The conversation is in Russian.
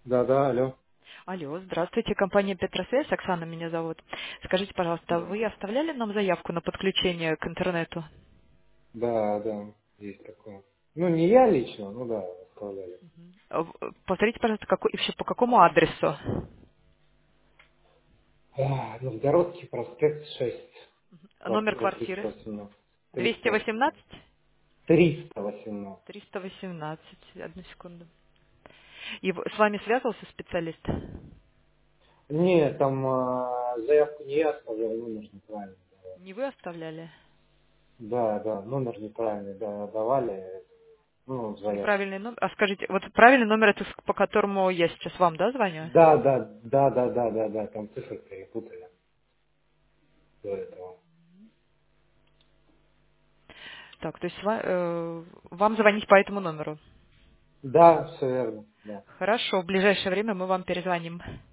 Да, да, алло. Алло, здравствуйте, компания Петросвязь, Оксана меня зовут. Скажите, пожалуйста, Да, вы оставляли нам заявку на подключение к интернету? да, да, есть такое. Ну, не я лично, ну да, оставляли. Повторите, пожалуйста, еще по какому адресу? Новгородский проспект 6, Номер квартира квартиры? 318. 318. 218? 318. 318. Одну секунду. И с вами связывался специалист? Нет, там заявку не я оставлял, номер неправильный давал. Не вы оставляли? Да, да, номер неправильный давали, ну, заявку. Неправильный номер? А скажите, вот правильный номер это по которому я сейчас вам, да, звоню? Да, да, да, да, да, да, да, там цифры перепутали до этого. Так, то есть вам звонить по этому номеру? Да, все верно, да. Хорошо, в ближайшее время мы вам перезвоним.